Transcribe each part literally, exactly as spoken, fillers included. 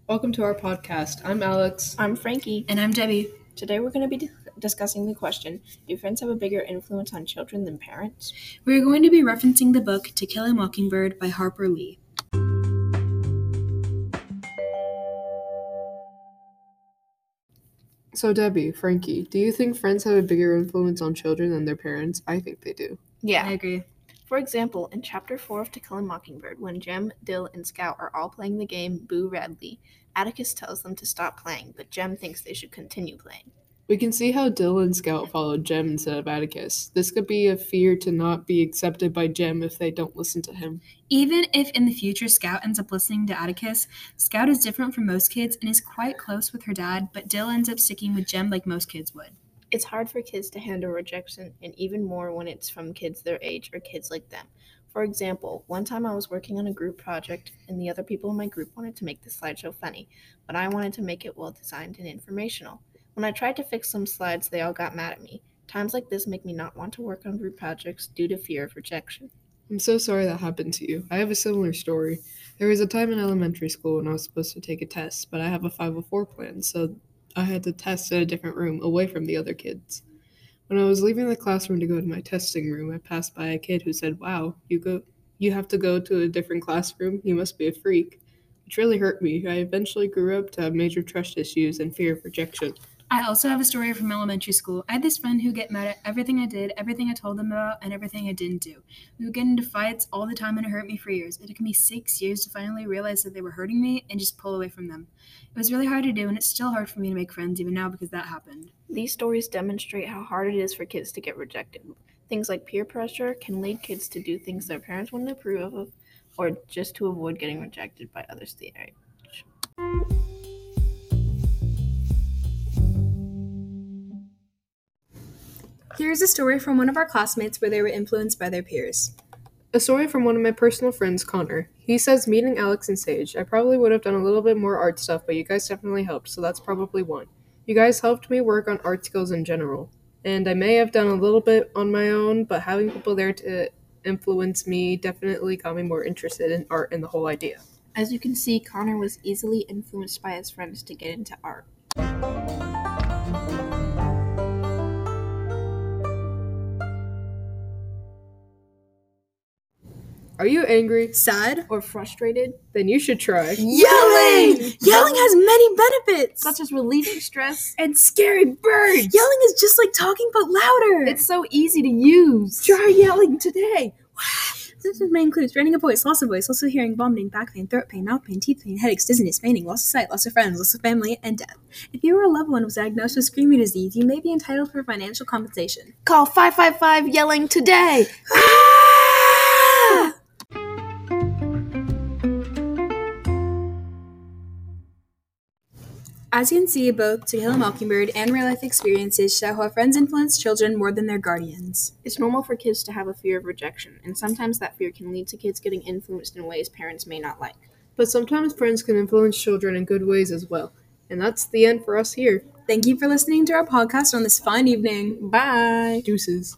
Welcome to our podcast. I'm Alex. I'm Frankie. And I'm Debbie. Today we're going to be d- discussing the question, do friends have a bigger influence on children than parents? We're going to be referencing the book To Kill a Mockingbird by Harper Lee. So Debbie, Frankie, do you think friends have a bigger influence on children than their parents? I think they do. Yeah. I agree. For example, in Chapter four of To Kill a Mockingbird, when Jem, Dill, and Scout are all playing the game Boo Radley, Atticus tells them to stop playing, but Jem thinks they should continue playing. We can see how Dill and Scout followed Jem instead of Atticus. This could be a fear to not be accepted by Jem if they don't listen to him. Even if in the future Scout ends up listening to Atticus, Scout is different from most kids and is quite close with her dad, but Dill ends up sticking with Jem like most kids would. It's hard for kids to handle rejection, and even more when it's from kids their age or kids like them. For example, one time I was working on a group project, and the other people in my group wanted to make the slideshow funny, but I wanted to make it well-designed and informational. When I tried to fix some slides, they all got mad at me. Times like this make me not want to work on group projects due to fear of rejection. I'm so sorry that happened to you. I have a similar story. There was a time in elementary school when I was supposed to take a test, but I have a five oh four plan, so I had to test in a different room away from the other kids. When I was leaving the classroom to go to my testing room, I passed by a kid who said, "Wow, you go, you have to go to a different classroom? You must be a freak," which really hurt me. I eventually grew up to have major trust issues and fear of rejection. I also have a story from elementary school. I had this friend who get mad at everything I did, everything I told them about, and everything I didn't do. We would get into fights all the time and it hurt me for years. It took me six years to finally realize that they were hurting me and just pull away from them. It was really hard to do, and it's still hard for me to make friends even now because that happened. These stories demonstrate how hard it is for kids to get rejected. Things like peer pressure can lead kids to do things their parents wouldn't approve of, or just to avoid getting rejected by others their age. Here's a story from one of our classmates where they were influenced by their peers. A story from one of my personal friends, Connor. He says, meeting Alex and Sage, I probably would have done a little bit more art stuff, but you guys definitely helped, so that's probably one. You guys helped me work on art skills in general. And I may have done a little bit on my own, but having people there to influence me definitely got me more interested in art and the whole idea. As you can see, Connor was easily influenced by his friends to get into art. Are you angry? Sad? Or frustrated? Then you should try Yelling! Yelling has many benefits! Such as relieving stress and scary birds! Yelling is just like talking but louder! It's so easy to use. Try yelling today! Symptoms may include straining of voice, loss of voice, loss of hearing, vomiting, back pain, throat pain, mouth pain, teeth pain, headaches, dizziness, fainting, loss of sight, loss of friends, loss of family, and death. If you or a loved one was diagnosed with screaming disease, you may be entitled for financial compensation. Call five five five yelling today! As you can see, both To Kill a Mockingbird and real-life experiences show how friends influence children more than their guardians. It's normal for kids to have a fear of rejection, and sometimes that fear can lead to kids getting influenced in ways parents may not like. But sometimes friends can influence children in good ways as well. And that's the end for us here. Thank you for listening to our podcast on this fine evening. Bye! Deuces.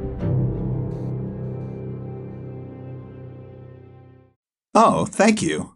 Oh, thank you.